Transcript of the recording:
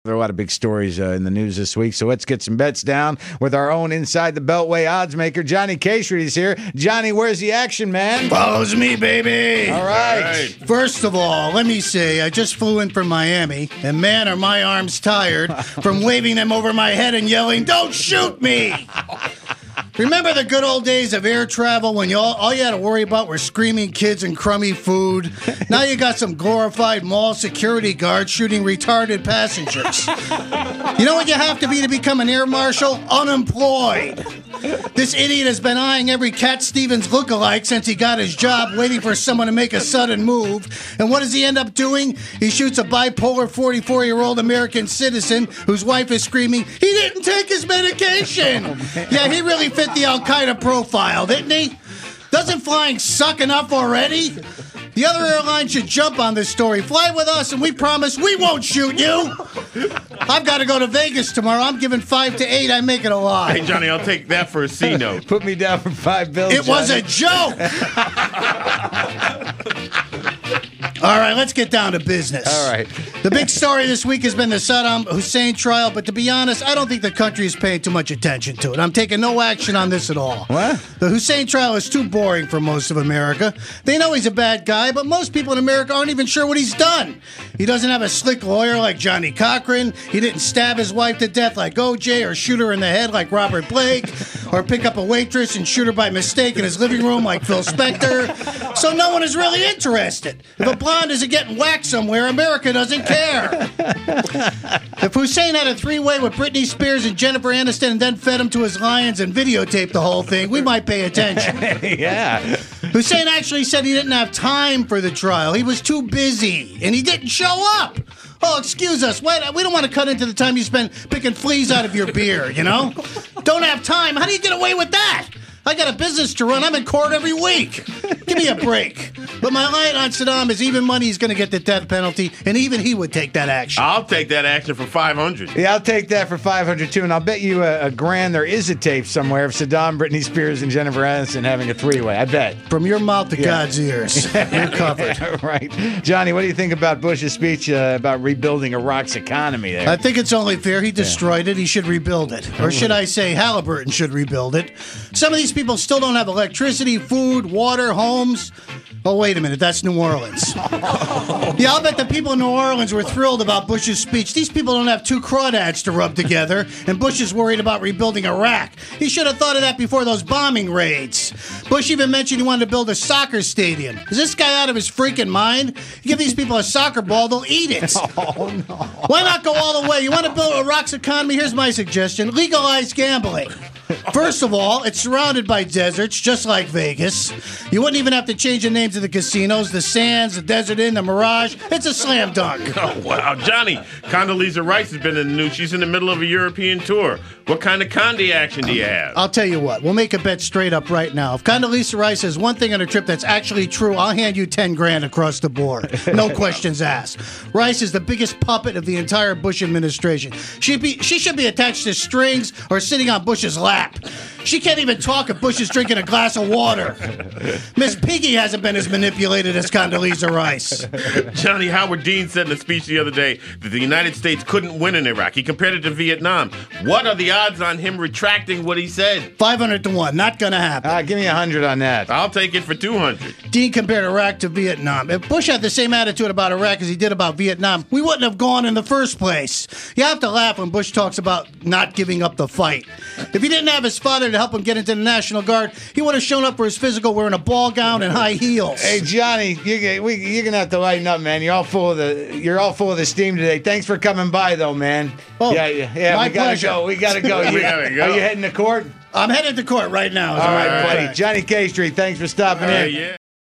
There are a lot of big stories in the news this week, so let's get some bets down with our own Inside the Beltway odds maker, Johnny K-Street is here. Johnny, where's the action, man? Follows me, baby. All right. First of all, let me say, I just flew in from Miami, and man, are my arms tired from waving them over my head and yelling, "Don't shoot me!" Remember the good old days of air travel when all you had to worry about were screaming kids and crummy food? Now you got some glorified mall security guards shooting retarded passengers. You know what you have to be to become an air marshal? Unemployed. This idiot has been eyeing every Cat Stevens lookalike since he got his job, waiting for someone to make a sudden move. And what does he end up doing? He shoots a bipolar 44-year-old American citizen whose wife is screaming, "He didn't take his medication!" Yeah, he really fit the Al-Qaeda profile, didn't he? Doesn't flying suck enough already? The other airline should jump on this story. Fly with us, and we promise we won't shoot you. I've got to go to Vegas tomorrow. I'm giving 5 to 8. I make it a lie. Hey, Johnny, I'll take that for a C note. Put me down for $5. It was a joke. All right, let's get down to business. All right. The big story this week has been the Saddam Hussein trial, but to be honest, I don't think the country is paying too much attention to it. I'm taking no action on this at all. What? The Hussein trial is too boring for most of America. They know he's a bad guy, but most people in America aren't even sure what he's done. He doesn't have a slick lawyer like Johnny Cochran. He didn't stab his wife to death like O.J. or shoot her in the head like Robert Blake or pick up a waitress and shoot her by mistake in his living room like Phil Spector. So no one is really interested. If a blonde isn't getting whacked somewhere, America doesn't care. If Hussein had a three-way with Britney Spears and Jennifer Aniston and then fed him to his lions and videotaped the whole thing, we might pay attention. Yeah. Hussein actually said he didn't have time for the trial. He was too busy, and he didn't show up. Oh, excuse us. We don't want to cut into the time you spend picking fleas out of your beer, you know? Don't have time. How do you get away with that? I got a business to run. I'm in court every week. Give me a break. But my line on Saddam is even money he's going to get the death penalty, and even he would take that action. I'll take that action for $500. Yeah, I'll take that for $500 too, and I'll bet you a grand there is a tape somewhere of Saddam, Britney Spears, and Jennifer Aniston having a three-way. I bet. From your mouth to God's ears. You're covered. Right. Johnny, what do you think about Bush's speech about rebuilding Iraq's economy there? I think it's only fair. He destroyed it. He should rebuild it. Or should I say Halliburton should rebuild it. Some of these people still don't have electricity, food, water, homes. Oh, wait a minute. That's New Orleans. Yeah, I'll bet the people in New Orleans were thrilled about Bush's speech. These people don't have two crawdads to rub together, and Bush is worried about rebuilding Iraq. He should have thought of that before those bombing raids. Bush even mentioned he wanted to build a soccer stadium. Is this guy out of his freaking mind? You give these people a soccer ball, they'll eat it. Oh, no. Why not go all the way? You want to build Iraq's economy? Here's my suggestion. Legalize gambling. First of all, it's surrounded by deserts, just like Vegas. You wouldn't even have to change the names of the casinos, the Sands, the Desert Inn, the Mirage. It's a slam dunk. Oh, wow. Johnny, Condoleezza Rice has been in the news. She's in the middle of a European tour. What kind of Condi action do you have? I'll tell you what. We'll make a bet straight up right now. If Condoleezza Rice has one thing on her trip that's actually true, I'll hand you 10 grand across the board. No questions asked. Rice is the biggest puppet of the entire Bush administration. She should be attached to strings or sitting on Bush's lap. She can't even talk if Bush is drinking a glass of water. Miss Piggy hasn't been as manipulated as Condoleezza Rice. Johnny, Howard Dean said in a speech the other day that the United States couldn't win in Iraq. He compared it to Vietnam. What are the odds on him retracting what he said? 500 to 1. Not going to happen. Give me 100 on that. I'll take it for 200. Dean compared Iraq to Vietnam. If Bush had the same attitude about Iraq as he did about Vietnam, we wouldn't have gone in the first place. You have to laugh when Bush talks about not giving up the fight. If he didn't have his father to help him get into the National Guard, he would have shown up for his physical wearing a ball gown and high heels. Hey, Johnny, you're gonna have to lighten up, man. You're all full of the steam today. Thanks for coming by, though, man. Oh, yeah. My We gotta pleasure. go. We gotta go. We gotta go. Are you heading to court? I'm headed to court right now. All right, buddy. Johnny K-Street, thanks for stopping in. Yeah.